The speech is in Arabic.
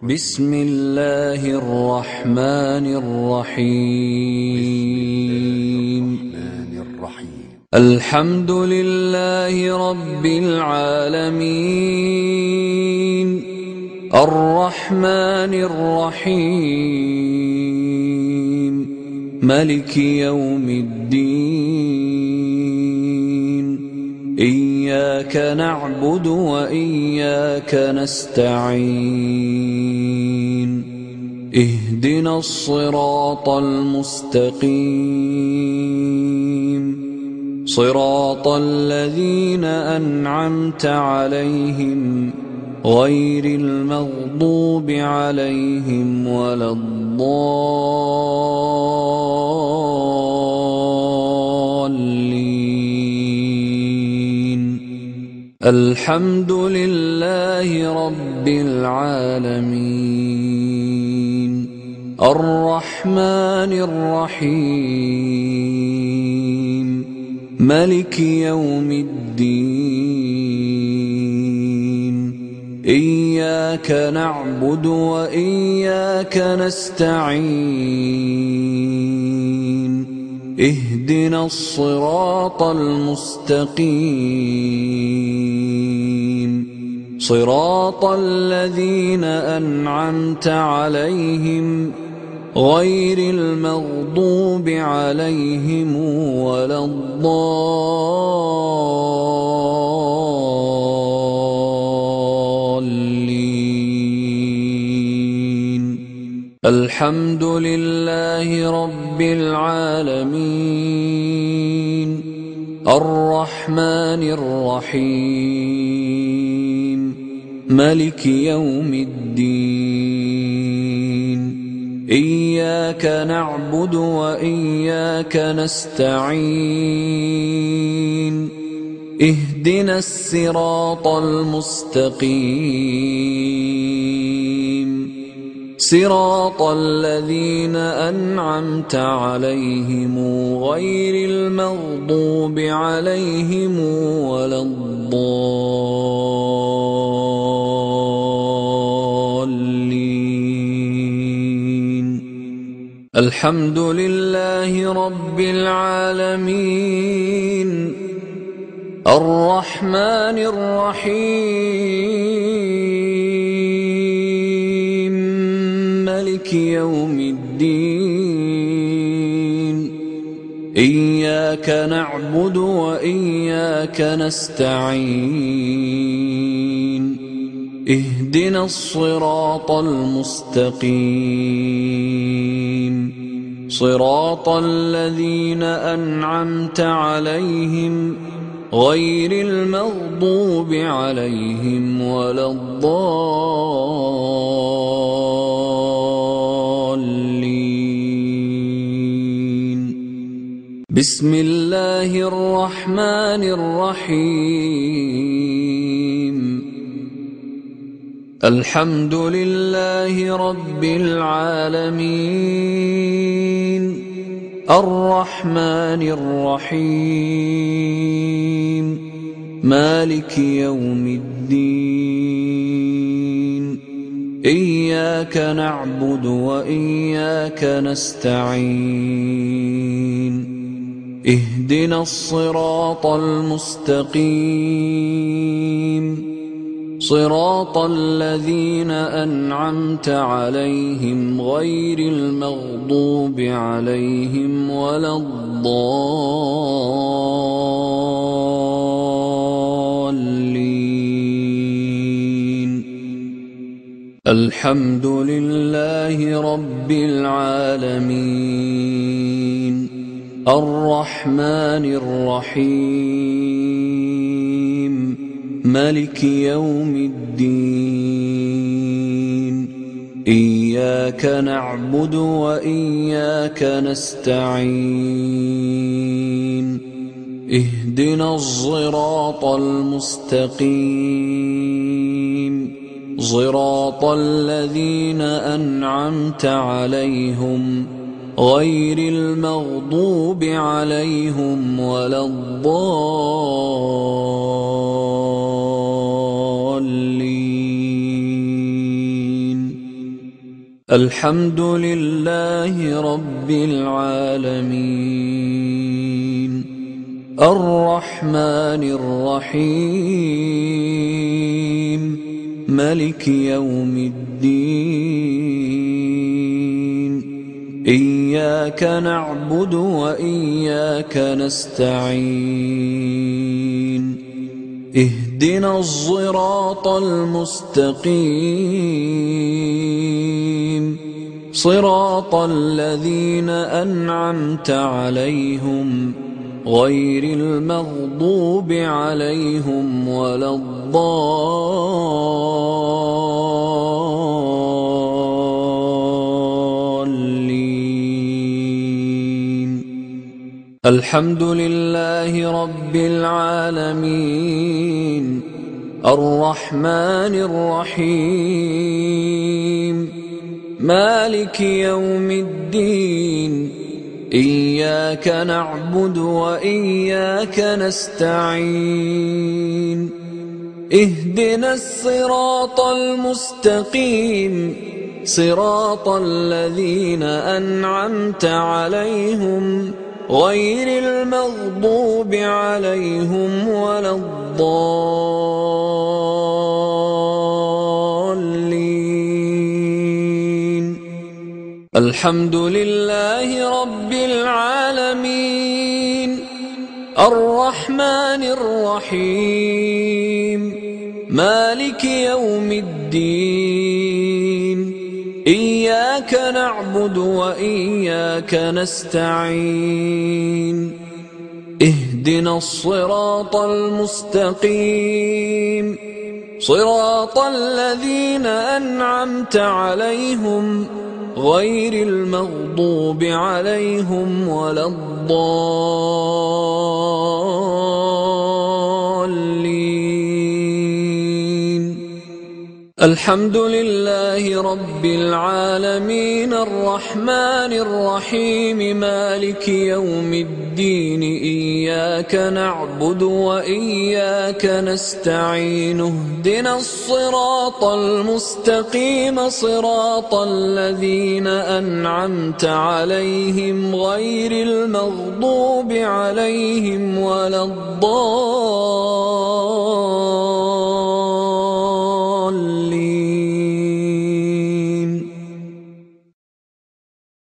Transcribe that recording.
بسم الله الرحمن الرحيم. الحمد لله رب العالمين، الرحمن الرحيم، ملك يوم الدين. إياك نعبد وإياك نستعين. اهدنا الصراط المستقيم، صراط الذين أنعمت عليهم غير المغضوب عليهم ولا الضالين. الحمد لله رب العالمين، الرحمن الرحيم، ملك يوم الدين. إياك نعبد وإياك نستعين. اهدنا الصراط المستقيم، صراط الذين أنعمت عليهم غير المغضوب عليهم ولا الضالين. الحمد لله رب العالمين، الرحمن الرحيم، ملك يوم الدين. إياك نعبد وإياك نستعين. اهدنا الصراط المستقيم، صراط الذين أنعمت عليهم غير المغضوب عليهم ولا الضالين. الحمد لله رب العالمين، الرحمن الرحيم، ملك يوم الدين. إياك نعبد وإياك نستعين. اهدنا الصراط المستقيم، صراط الذين أنعمت عليهم غير المغضوب عليهم ولا الضالين. بسم الله الرحمن الرحيم. الحمد لله رب العالمين، الرحمن الرحيم، مالك يوم الدين. إياك نعبد وإياك نستعين. اهدنا الصراط المستقيم، صراط الذين أنعمت عليهم غير المغضوب عليهم ولا الضالين. الحمد لله رب العالمين، الرحمن الرحيم، ملك يوم الدين. إياك نعبد وإياك نستعين. اهدنا الصراط المستقيم، صراط الذين أنعمت عليهم غير المغضوب عليهم ولا الضالين. الحمد لله رب العالمين الرحمن الرحيم ملك يوم الدين إياك نعبد وإياك نستعين اهدنا الصراط المستقيم صراط الذين أنعمت عليهم غير المغضوب عليهم ولا الضالين. الحمد لله رب العالمين الرحمن الرحيم مالك يوم الدين إياك نعبد وإياك نستعين اهدنا الصراط المستقيم صراط الذين أنعمت عليهم غير المغضوب عليهم ولا الضالين. الحمد لله رب العالمين الرحمن الرحيم مالك يوم الدين إياك نعبد وإياك نستعين اهدنا الصراط المستقيم صراط الذين أنعمت عليهم غير المغضوب عليهم ولا الضالين. الحمد لله رب العالمين الرحمن الرحيم مالك يوم الدين إياك نعبد وإياك نستعين اهدنا الصراط المستقيم صراط الذين أنعمت عليهم غير المغضوب عليهم ولا الضالين.